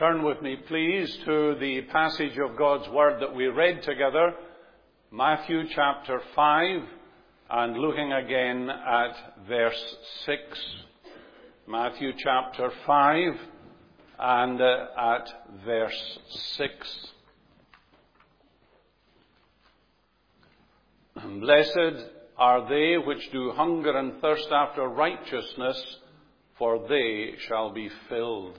Turn with me, please, to the passage of God's Word that we read together, Matthew chapter 5, and looking again at verse 6. Matthew chapter 5 and at verse 6. Blessed are they which do hunger and thirst after righteousness, for they shall be filled.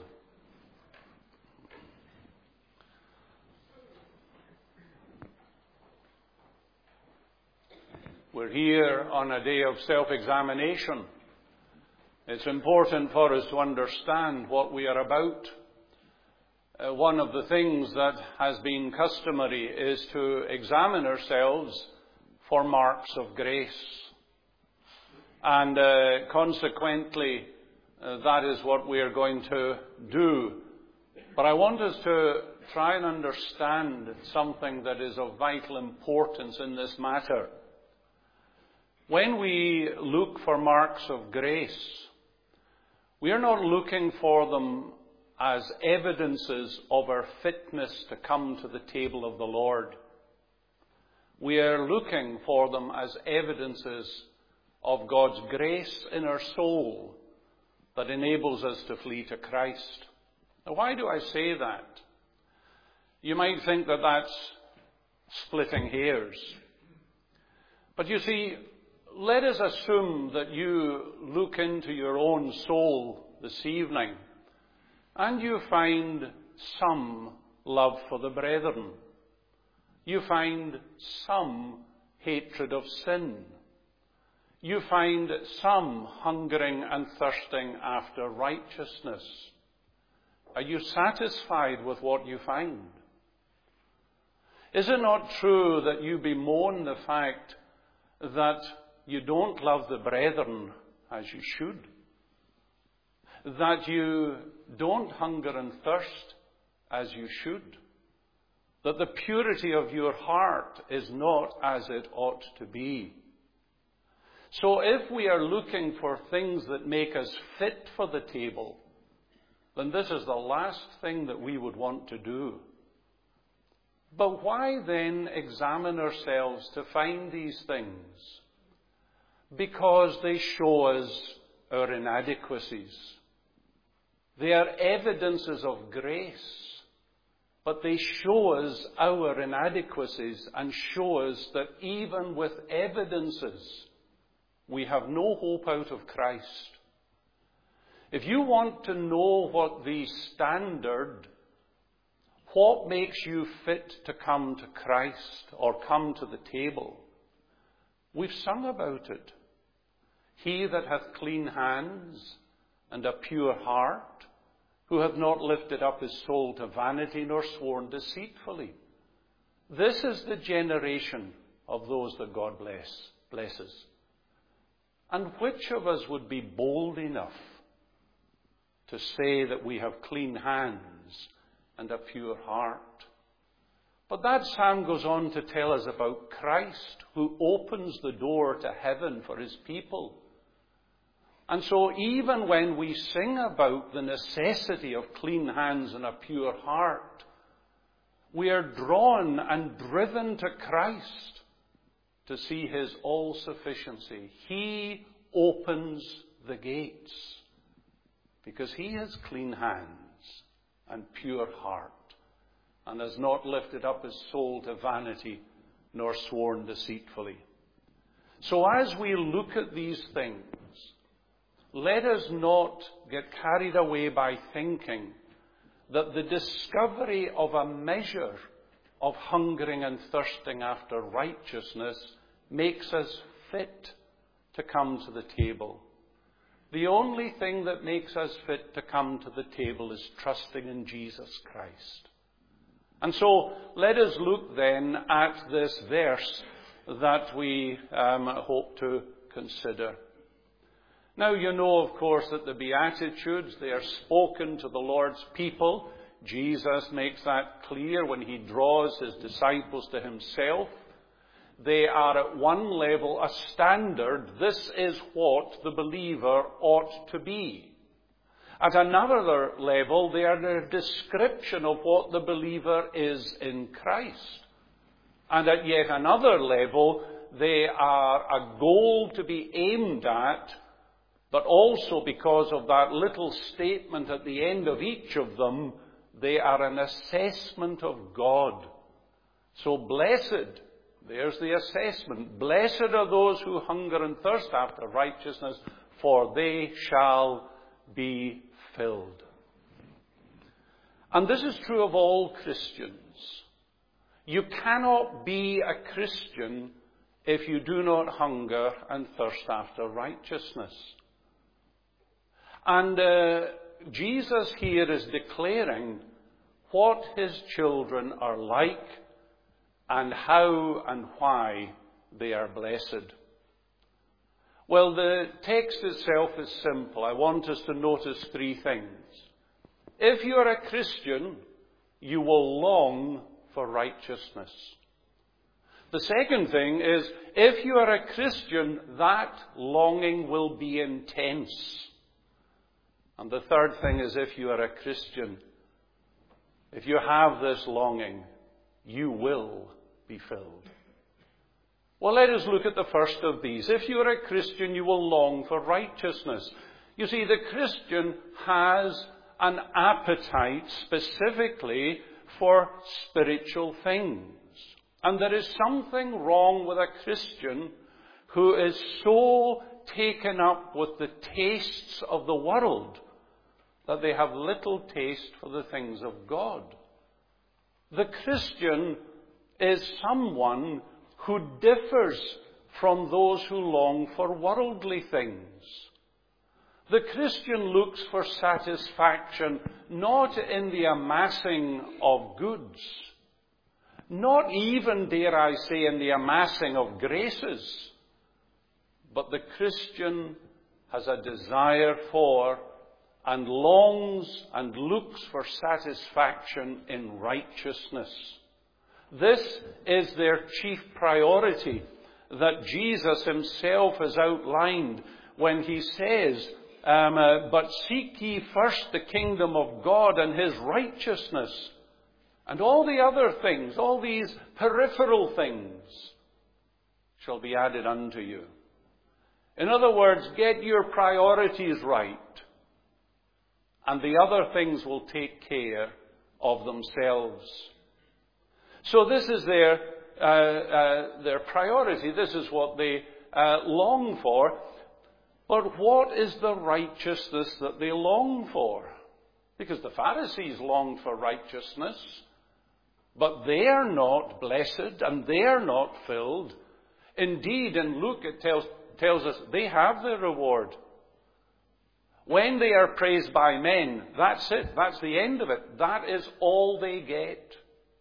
We're here on a day of self-examination. It's important for us to understand what we are about. One of the things that has been customary is to examine ourselves for marks of grace. And consequently, that is what we are going to do. But I want us to try and understand something that is of vital importance in this matter. When we look for marks of grace, we are not looking for them as evidences of our fitness to come to the table of the Lord. We are looking for them as evidences of God's grace in our soul that enables us to flee to Christ. Now, why do I say that? You might think that that's splitting hairs. But you see, let us assume that you look into your own soul this evening and you find some love for the brethren. You find some hatred of sin. You find some hungering and thirsting after righteousness. Are you satisfied with what you find? Is it not true that you bemoan the fact that you don't love the brethren as you should? That you don't hunger and thirst as you should? That the purity of your heart is not as it ought to be? So if we are looking for things that make us fit for the table, then this is the last thing that we would want to do. But why then examine ourselves to find these things? Because they show us our inadequacies. They are evidences of grace, but they show us our inadequacies and show us that even with evidences, we have no hope out of Christ. If you want to know what the standard, what makes you fit to come to Christ or come to the table, we've sung about it. He that hath clean hands and a pure heart, who hath not lifted up his soul to vanity nor sworn deceitfully. This is the generation of those that God blesses. And which of us would be bold enough to say that we have clean hands and a pure heart? But that psalm goes on to tell us about Christ, who opens the door to heaven for his people. And so even when we sing about the necessity of clean hands and a pure heart, we are drawn and driven to Christ to see his all-sufficiency. He opens the gates because he has clean hands and pure heart and has not lifted up his soul to vanity nor sworn deceitfully. So as we look at these things, let us not get carried away by thinking that the discovery of a measure of hungering and thirsting after righteousness makes us fit to come to the table. The only thing that makes us fit to come to the table is trusting in Jesus Christ. And so let us look then at this verse that we hope to consider. Now, you know, of course, that the Beatitudes, they are spoken to the Lord's people. Jesus makes that clear when he draws his disciples to himself. They are at one level a standard. This is what the believer ought to be. At another level, they are a description of what the believer is in Christ. And at yet another level, they are a goal to be aimed at, but also because of that little statement at the end of each of them, they are an assessment of God. So blessed, there's the assessment. Blessed are those who hunger and thirst after righteousness, for they shall be filled. And this is true of all Christians. You cannot be a Christian if you do not hunger and thirst after righteousness. And Jesus here is declaring what his children are like and how and why they are blessed. Well, the text itself is simple. I want us to notice three things. If you are a Christian, you will long for righteousness. The second thing is, if you are a Christian, that longing will be intense. And the third thing is, if you are a Christian, if you have this longing, you will be filled. Well, let us look at the first of these. If you are a Christian, you will long for righteousness. You see, the Christian has an appetite specifically for spiritual things. And there is something wrong with a Christian who is so taken up with the tastes of the world that they have little taste for the things of God. The Christian is someone who differs from those who long for worldly things. The Christian looks for satisfaction not in the amassing of goods, not even, dare I say, in the amassing of graces, but the Christian has a desire for and longs and looks for satisfaction in righteousness. This is their chief priority that Jesus himself has outlined when he says, but seek ye first the kingdom of God and his righteousness, and all the other things, all these peripheral things, shall be added unto you. In other words, get your priorities right, and the other things will take care of themselves. So this is their priority. This is what they long for. But what is the righteousness that they long for? Because the Pharisees longed for righteousness, but they are not blessed and they are not filled. Indeed, in Luke it tells us they have their reward. When they are praised by men, that's it. That's the end of it. That is all they get.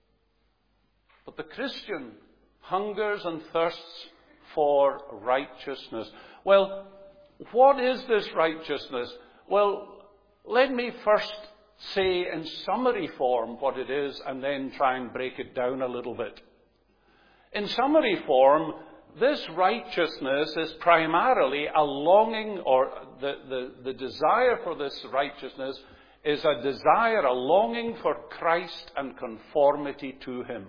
But the Christian hungers and thirsts for righteousness. Well, what is this righteousness? Well, let me first say in summary form what it is and then try and break it down a little bit. In summary form, this righteousness is primarily a longing, or the desire for this righteousness is a desire, a longing for Christ and conformity to him.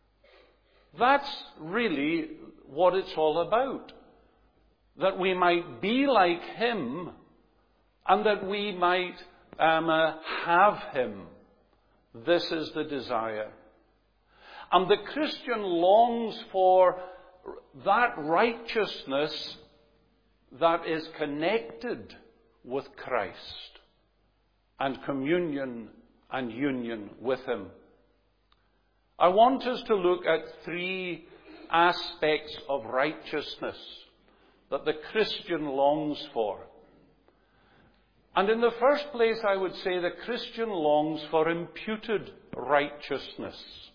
That's really what it's all about. That we might be like him and that we might have him. This is the desire. And the Christian longs for that righteousness that is connected with Christ and communion and union with him. I want us to look at three aspects of righteousness that the Christian longs for. And in the first place, I would say the Christian longs for imputed righteousness.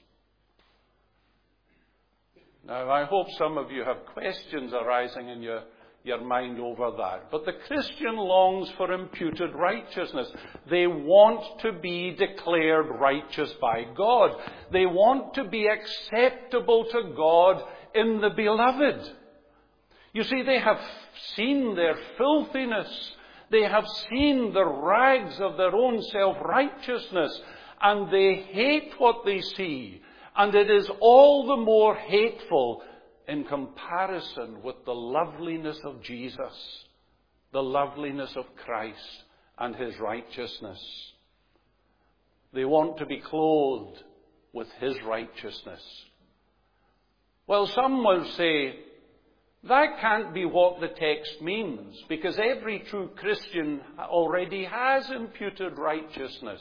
Now, I hope some of you have questions arising in your mind over that. But the Christian longs for imputed righteousness. They want to be declared righteous by God. They want to be acceptable to God in the beloved. You see, they have seen their filthiness. They have seen the rags of their own self-righteousness, and they hate what they see. And it is all the more hateful in comparison with the loveliness of Jesus, the loveliness of Christ and his righteousness. They want to be clothed with his righteousness. Well, some will say, that can't be what the text means, because every true Christian already has imputed righteousness.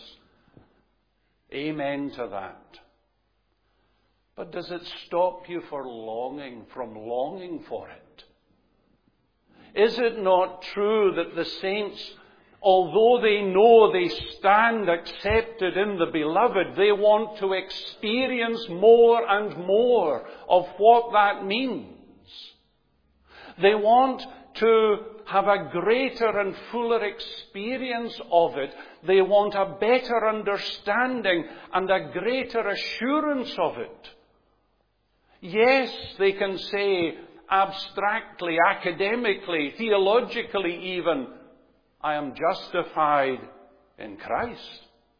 Amen to that. But does it stop you from longing for it? Is it not true that the saints, although they know they stand accepted in the beloved, they want to experience more and more of what that means? They want to have a greater and fuller experience of it. They want a better understanding and a greater assurance of it. Yes, they can say abstractly, academically, theologically even, I am justified in Christ.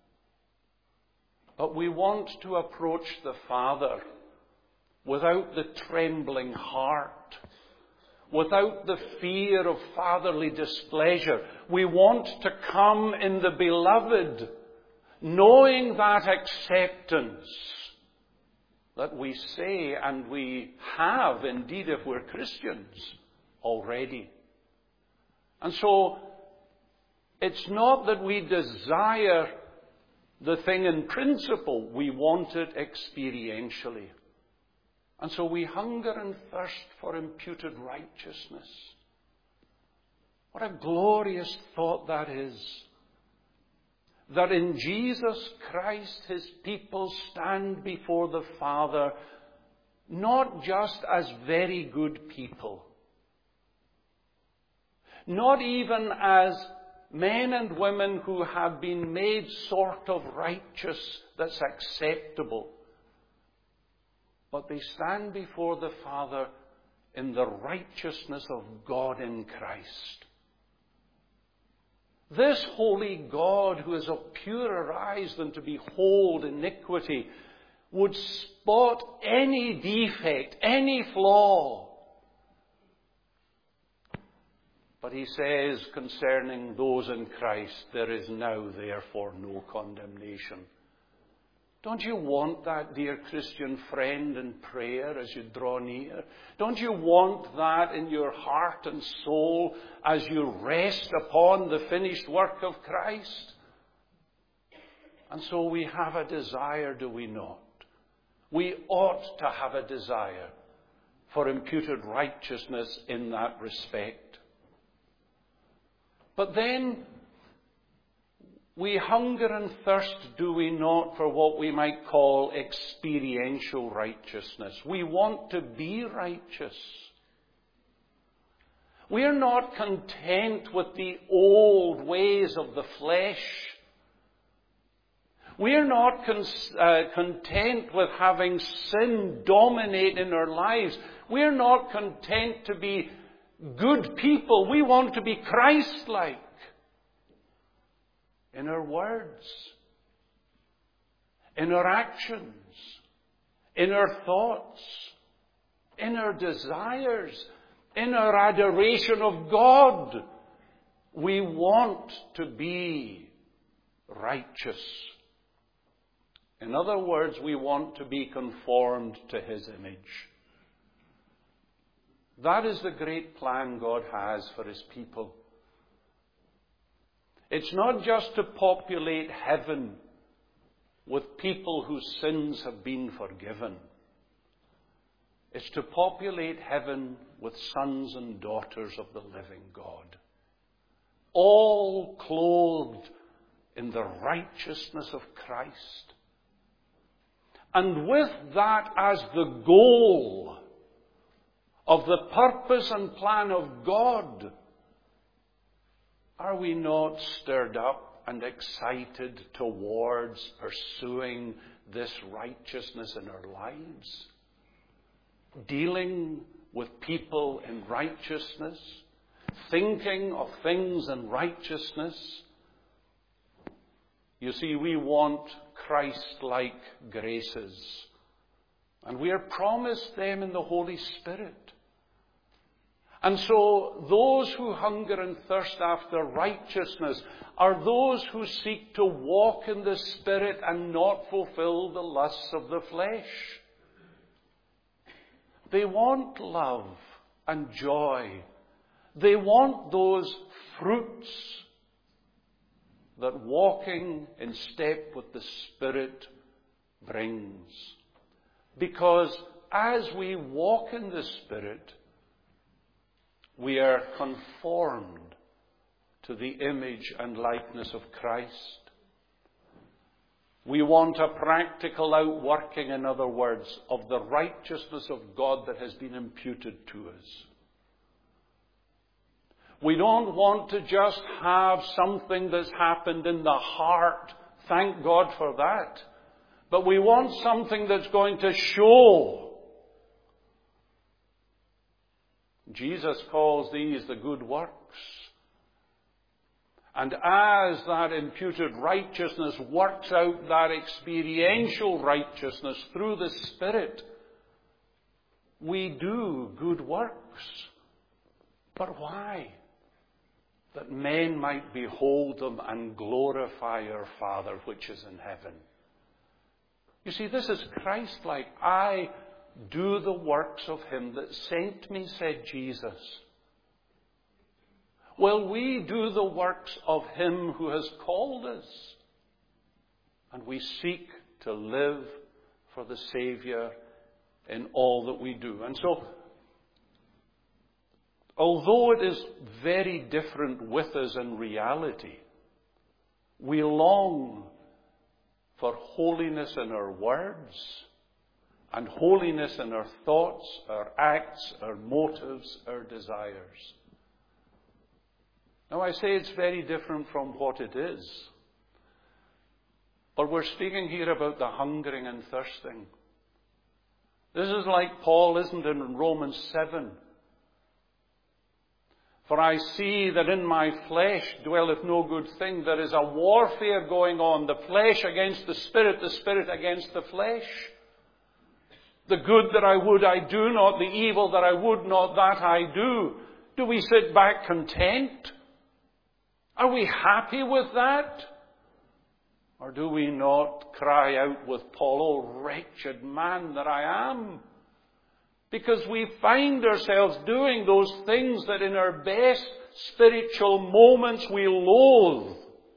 But we want to approach the Father without the trembling heart, without the fear of fatherly displeasure. We want to come in the beloved, knowing that acceptance that we say and we have, indeed, if we're Christians, already. And so, it's not that we desire the thing in principle, we want it experientially. And so we hunger and thirst for imputed righteousness. What a glorious thought that is. That in Jesus Christ his people stand before the Father not just as very good people, not even as men and women who have been made sort of righteous that's acceptable, but they stand before the Father in the righteousness of God in Christ. This holy God, who is of purer eyes than to behold iniquity, would spot any defect, any flaw. But he says concerning those in Christ, there is now therefore no condemnation. Don't you want that, dear Christian friend, in prayer as you draw near? Don't you want that in your heart and soul as you rest upon the finished work of Christ? And so we have a desire, do we not? We ought to have a desire for imputed righteousness in that respect. But then, we hunger and thirst, do we not, for what we might call experiential righteousness. We want to be righteous. We are not content with the old ways of the flesh. We are not content with having sin dominate in our lives. We are not content to be good people. We want to be Christ-like. In our words, in our actions, in our thoughts, in our desires, in our adoration of God. We want to be righteous. In other words, we want to be conformed to his image. That is the great plan God has for his people. It's not just to populate heaven with people whose sins have been forgiven. It's to populate heaven with sons and daughters of the living God, all clothed in the righteousness of Christ. And with that as the goal of the purpose and plan of God, are we not stirred up and excited towards pursuing this righteousness in our lives? Dealing with people in righteousness? thinking of things in righteousness. You see, we want Christ-like graces. And we are promised them in the Holy Spirit. And so those who hunger and thirst after righteousness are those who seek to walk in the Spirit and not fulfill the lusts of the flesh. They want love and joy. They want those fruits that walking in step with the Spirit brings. Because as we walk in the Spirit, we are conformed to the image and likeness of Christ. We want a practical outworking, in other words, of the righteousness of God that has been imputed to us. We don't want to just have something that's happened in the heart. Thank God for that. But we want something that's going to show. Jesus calls these the good works. And as that imputed righteousness works out that experiential righteousness through the Spirit, we do good works. But why? That men might behold them and glorify our Father which is in heaven. You see, this is Christ-like. I do the works of him that sent me, said Jesus. Well, we do the works of him who has called us. And we seek to live for the Saviour in all that we do. And so, although it is very different with us in reality, we long for holiness in our words and holiness in our thoughts, our acts, our motives, our desires. Now, I say it's very different from what it is. But we're speaking here about the hungering and thirsting. This is like Paul, isn't it, in Romans 7. For I see that in my flesh dwelleth no good thing. There is a warfare going on, the flesh against the Spirit against the flesh. The good that I would I do not, the evil that I would not, that I do. Do we sit back content? Are we happy with that? Or do we not cry out with Paul, "Oh, wretched man that I am"? Because we find ourselves doing those things that in our best spiritual moments we loathe.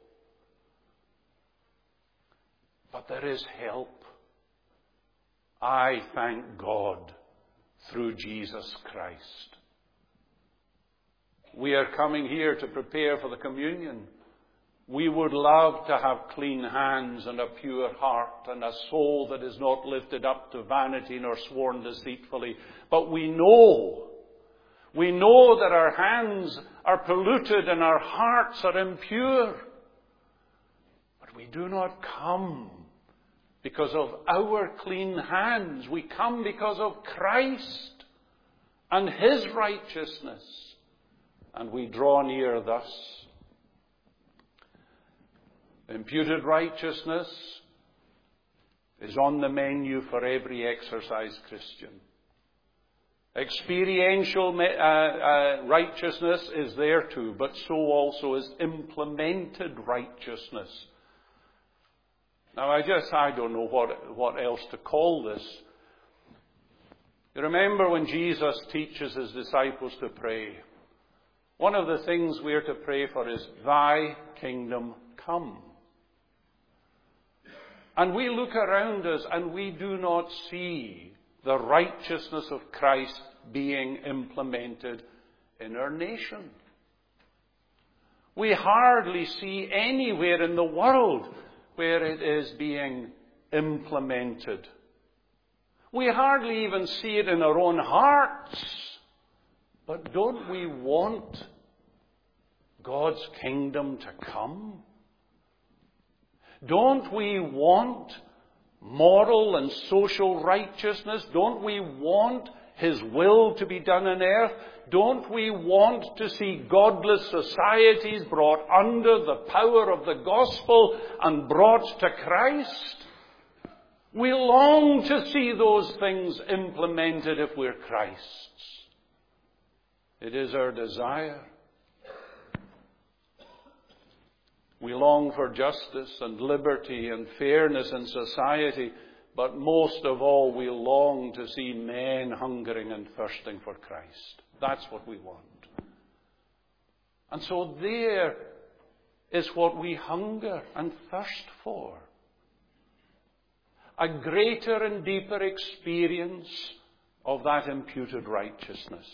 But there is help. I thank God through Jesus Christ. We are coming here to prepare for the communion. We would love to have clean hands and a pure heart and a soul that is not lifted up to vanity nor sworn deceitfully. But we know that our hands are polluted and our hearts are impure. But we do not come because of our clean hands. We come because of Christ and his righteousness. And we draw near thus. Imputed righteousness is on the menu for every exercised Christian. Experiential righteousness is there too, but so also is implemented righteousness. Now I don't know what else to call this. You remember when Jesus teaches his disciples to pray, one of the things we are to pray for is, "Thy kingdom come." And we look around us and we do not see the righteousness of Christ being implemented in our nation. We hardly see anywhere in the world where it is being implemented. We hardly even see it in our own hearts. But don't we want God's kingdom to come? Don't we want moral and social righteousness? Don't we want his will to be done on earth? Don't we want to see godless societies brought under the power of the gospel and brought to Christ? We long to see those things implemented if we're Christ's. It is our desire. We long for justice and liberty and fairness in society, but most of all we long to see men hungering and thirsting for Christ. That's what we want. And so there is what we hunger and thirst for. A greater and deeper experience of that imputed righteousness.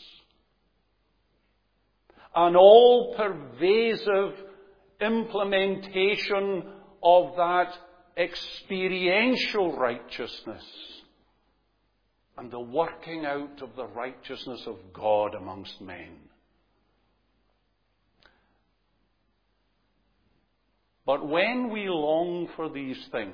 An all-pervasive implementation of that experiential righteousness and the working out of the righteousness of God amongst men. But when we long for these things,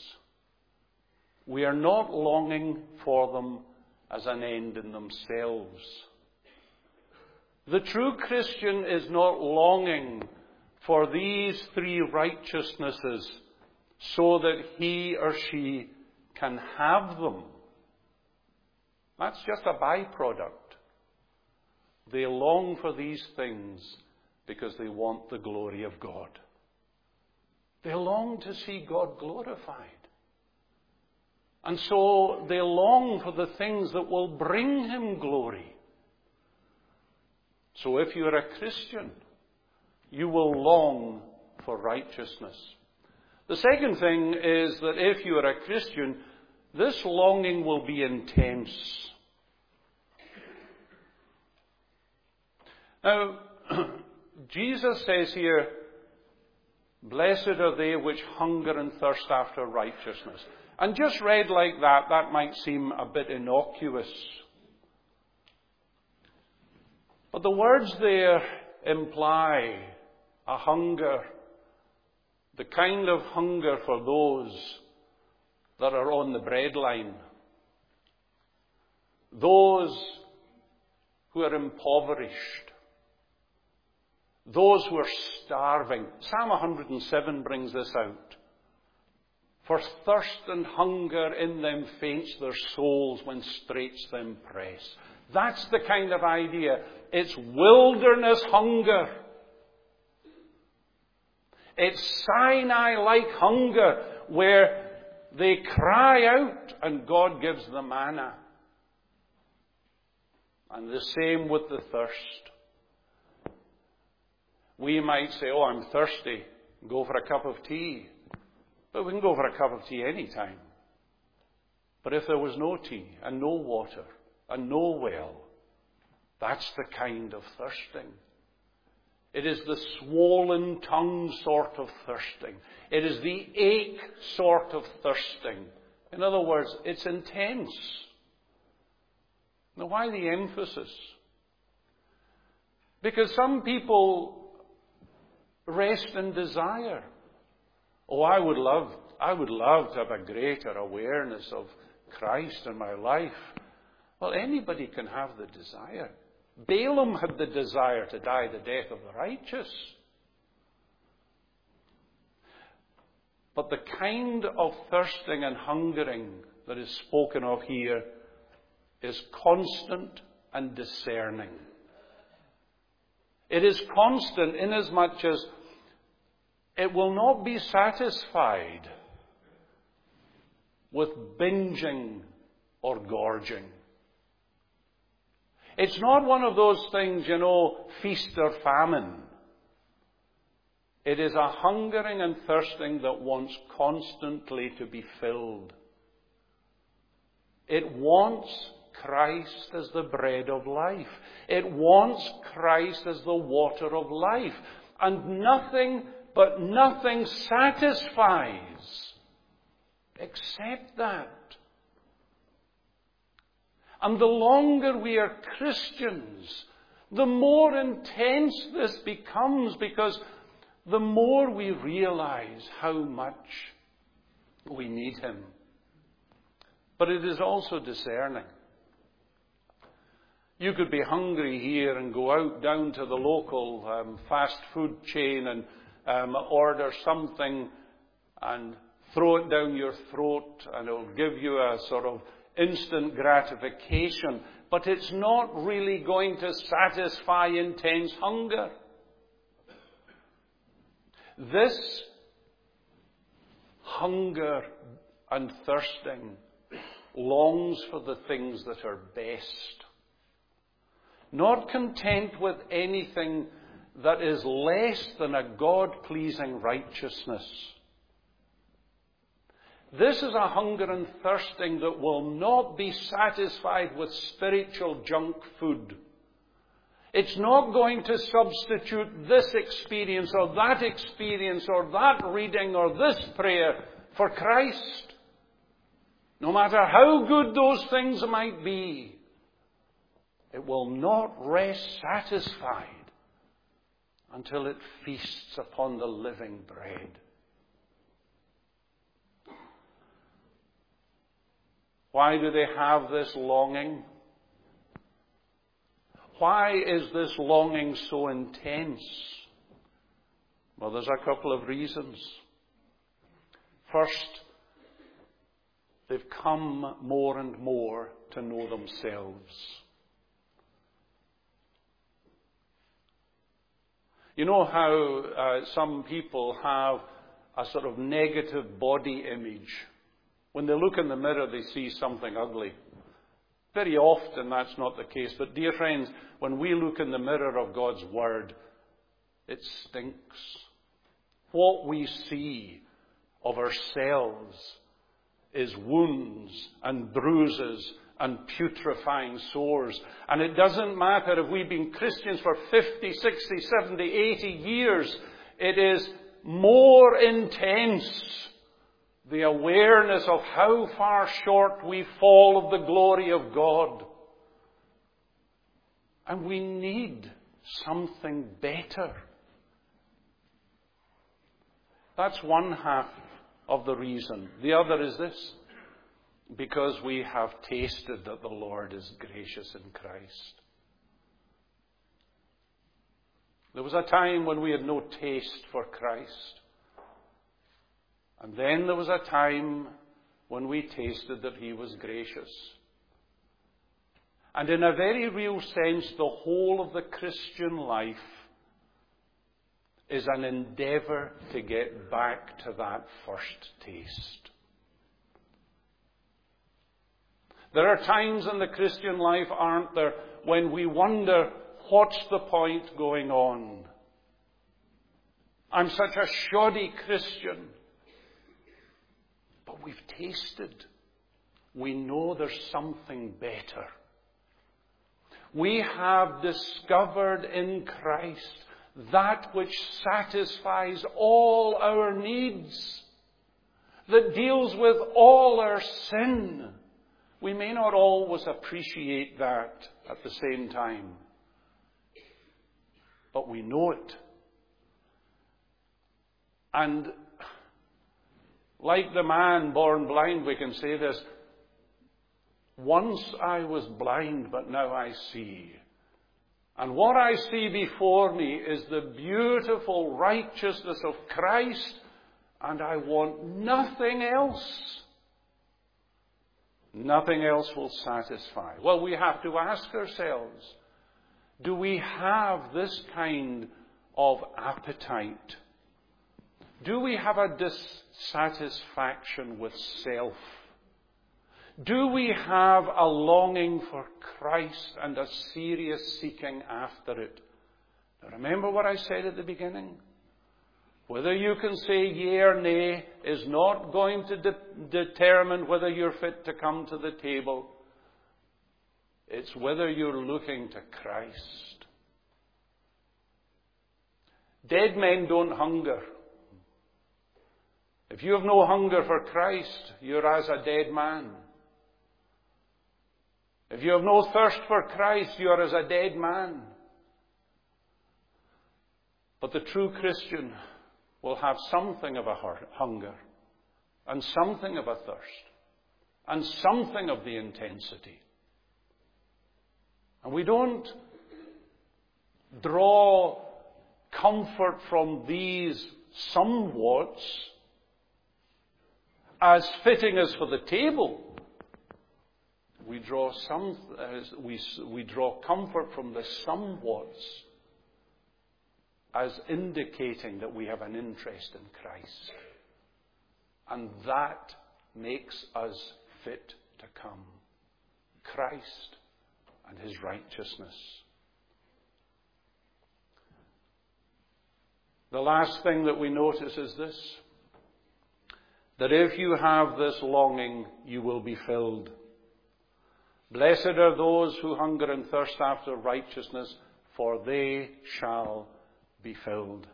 we are not longing for them as an end in themselves. The true Christian is not longing for these three righteousnesses so that he or she can have them. That's just a byproduct. They long for these things because they want the glory of God. They long to see God glorified. And so they long for the things that will bring him glory. So if you're a Christian, you will long for righteousness. The second thing is that if you are a Christian, this longing will be intense. Now, Jesus says here, "Blessed are they which hunger and thirst after righteousness." And just read like that, that might seem a bit innocuous. But the words there imply a hunger, the kind of hunger for those that are on the breadline, those who are impoverished, those who are starving. Psalm 107 brings this out. For thirst and hunger in them faints their souls when straits them press. That's the kind of idea. It's wilderness hunger. It's Sinai-like hunger where they cry out and God gives the manna. And the same with the thirst. We might say, "Oh, I'm thirsty. Go for a cup of tea." But we can go for a cup of tea any time. But if there was no tea and no water and no well, that's the kind of thirsting. It is the swollen tongue sort of thirsting. It is the ache sort of thirsting. In other words, it's intense. Now, why the emphasis? Because some people rest in desire. Oh, I would love to have a greater awareness of Christ in my life. Well, anybody can have the desire. Balaam had the desire to die the death of the righteous. But the kind of thirsting and hungering that is spoken of here is constant and discerning. It is constant inasmuch as it will not be satisfied with binging or gorging. It's not one of those things, feast or famine. It is a hungering and thirsting that wants constantly to be filled. It wants Christ as the bread of life. It wants Christ as the water of life. And nothing satisfies except that. And the longer we are Christians, the more intense this becomes, because the more we realize how much we need him. But it is also discerning. You could be hungry here and go out down to the local fast food chain and order something and throw it down your throat, and it'll give you a sort of instant gratification. But it's not really going to satisfy intense hunger. This hunger and thirsting longs for the things that are best. Not content with anything that is less than a God-pleasing righteousness. This is a hunger and thirsting that will not be satisfied with spiritual junk food. It's not going to substitute this experience or that reading or this prayer for Christ. No matter how good those things might be, it will not rest satisfied until it feasts upon the living bread. Why do they have this longing? Why is this longing so intense? Well, there's a couple of reasons. First, they've come more and more to know themselves. You know how some people have a sort of negative body image. When they look in the mirror, they see something ugly. Very often that's not the case. But dear friends, when we look in the mirror of God's Word, it stinks. What we see of ourselves is wounds and bruises and putrefying sores. And it doesn't matter if we've been Christians for 50, 60, 70, 80 years. It is more intense, the awareness of how far short we fall of the glory of God. And we need something better. That's one half of the reason. The other is this: because we have tasted that the Lord is gracious in Christ. There was a time when we had no taste for Christ. And then there was a time when we tasted that He was gracious. And in a very real sense, the whole of the Christian life is an endeavour to get back to that first taste. There are times in the Christian life, aren't there, when we wonder, what's the point going on? I'm such a shoddy Christian. But we've tasted. We know there's something better. We have discovered in Christ that which satisfies all our needs, that deals with all our sin. We may not always appreciate that at the same time, but we know it. And like the man born blind, we can say this: once I was blind, but now I see. And what I see before me is the beautiful righteousness of Christ, and I want nothing else. Nothing else will satisfy. Well, we have to ask ourselves, do we have this kind of appetite? Do we have a dissatisfaction with self? Do we have a longing for Christ and a serious seeking after it? Now, remember what I said at the beginning? Whether you can say yea or nay is not going to determine whether you're fit to come to the table. It's whether you're looking to Christ. Dead men don't hunger. If you have no hunger for Christ, you're as a dead man. If you have no thirst for Christ, you're as a dead man. But the true Christian will have something of a hunger, and something of a thirst, and something of the intensity. And we don't draw comfort from these somewhats as fitting us for the table. We draw comfort from the somewhats as indicating that we have an interest in Christ. And that makes us fit to come. Christ and his righteousness. The last thing that we notice is this: that if you have this longing, you will be filled. Blessed are those who hunger and thirst after righteousness, for they shall be filled.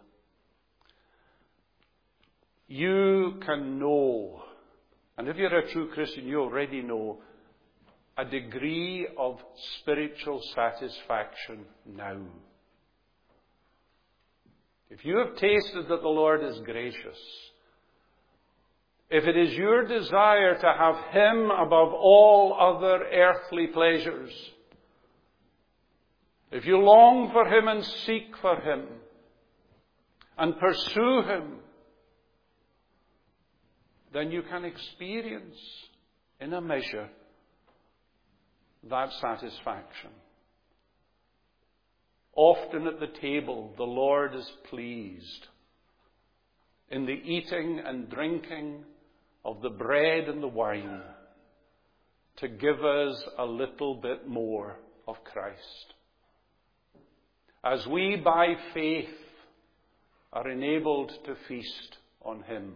You can know, and if you're a true Christian, you already know, a degree of spiritual satisfaction now. If you have tasted that the Lord is gracious, if it is your desire to have him above all other earthly pleasures, if you long for him and seek for him and pursue him, then you can experience, in a measure, that satisfaction. Often at the table, the Lord is pleased in the eating and drinking of the bread and the wine to give us a little bit more of Christ. As we, by faith, are enabled to feast on him.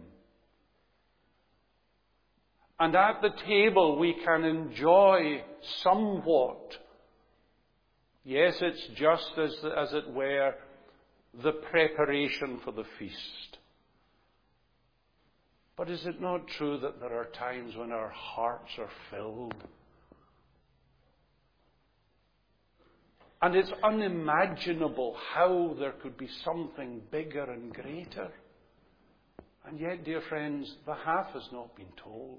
And at the table we can enjoy somewhat. Yes, it's just as it were the preparation for the feast. But is it not true that there are times when our hearts are filled? And it's unimaginable how there could be something bigger and greater. And yet, dear friends, the half has not been told.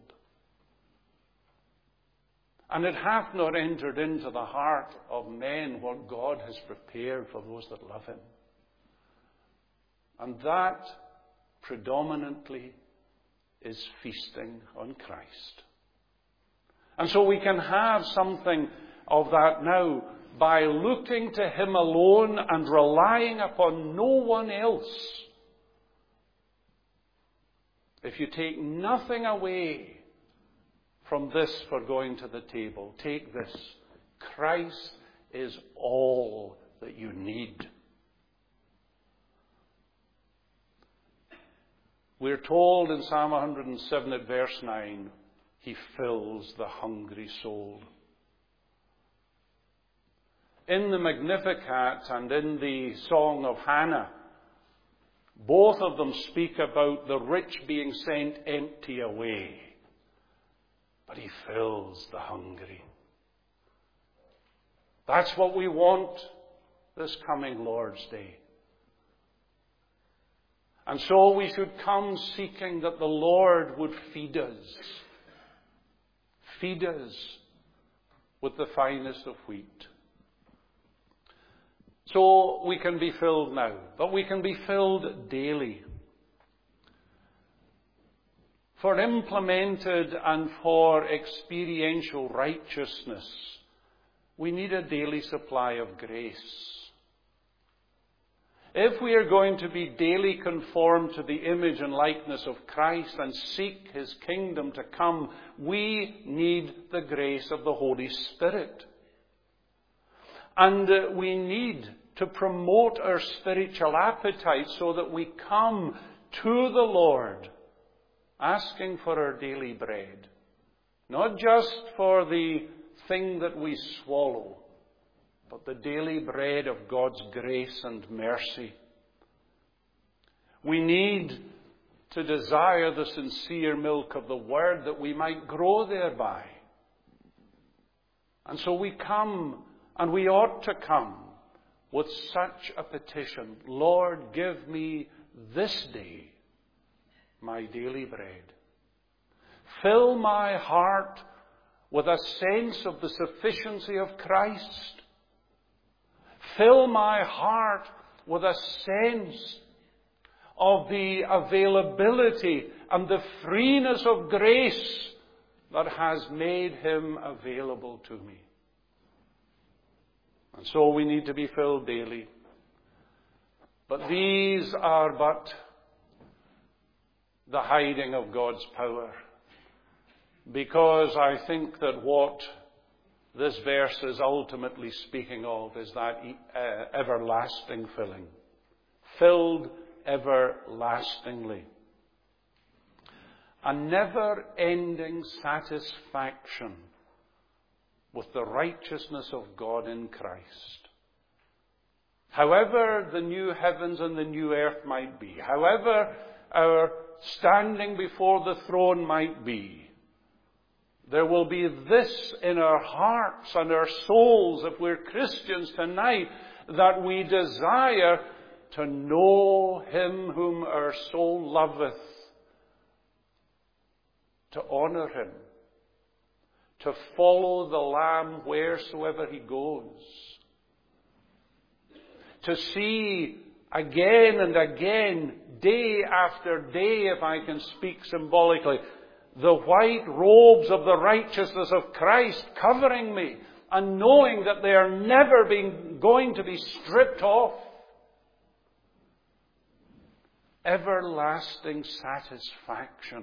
And it hath not entered into the heart of men what God has prepared for those that love him. And that predominantly is feasting on Christ. And so we can have something of that now by looking to him alone and relying upon no one else. If you take nothing away from this for going to the table, take this: Christ is all that you need. We're told in Psalm 107 at verse 9, he fills the hungry soul. In the Magnificat and in the Song of Hannah, both of them speak about the rich being sent empty away. But he fills the hungry. That's what we want this coming Lord's Day. And so we should come seeking that the Lord would feed us. Feed us with the finest of wheat. So we can be filled now, but we can be filled daily. For implemented and for experiential righteousness, we need a daily supply of grace. If we are going to be daily conformed to the image and likeness of Christ and seek his kingdom to come, we need the grace of the Holy Spirit. And we need to promote our spiritual appetite so that we come to the Lord asking for our daily bread. Not just for the thing that we swallow, but the daily bread of God's grace and mercy. We need to desire the sincere milk of the Word that we might grow thereby. And so we come, and we ought to come, with such a petition: Lord, give me this day my daily bread. Fill my heart with a sense of the sufficiency of Christ Fill my heart with a sense of the availability and the freeness of grace that has made him available to me. And so we need to be filled daily. But these are but the hiding of God's power. Because I think that what this verse is ultimately speaking of is that everlasting filling. Filled everlastingly. A never-ending satisfaction with the righteousness of God in Christ. However the new heavens and the new earth might be, however our standing before the throne might be, there will be this in our hearts and our souls, if we're Christians tonight, that we desire to know him whom our soul loveth, to honor him, to follow the Lamb wheresoever he goes, to see again and again, day after day, if I can speak symbolically, the white robes of the righteousness of Christ covering me, and knowing that they are never going to be stripped off. Everlasting satisfaction.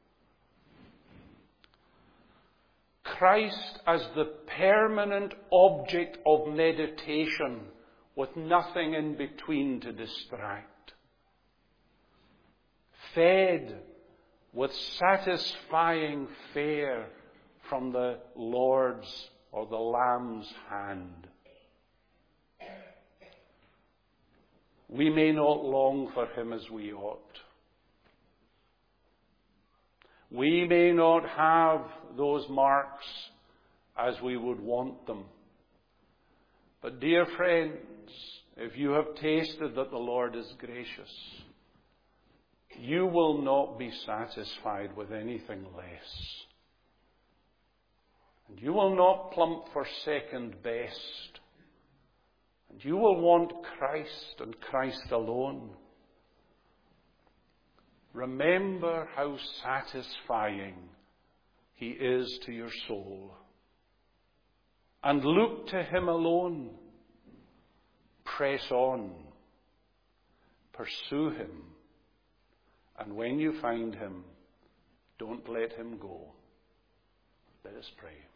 Christ as the permanent object of meditation, with nothing in between to distract. Fed with satisfying fare from the Lord's or the Lamb's hand. We may not long for him as we ought. We may not have those marks as we would want them. But dear friends, if you have tasted that the Lord is gracious, you will not be satisfied with anything less. And you will not plump for second best. And you will want Christ and Christ alone. Remember how satisfying he is to your soul. And look to him alone. Press on. Pursue him. And when you find him, don't let him go. Let us pray.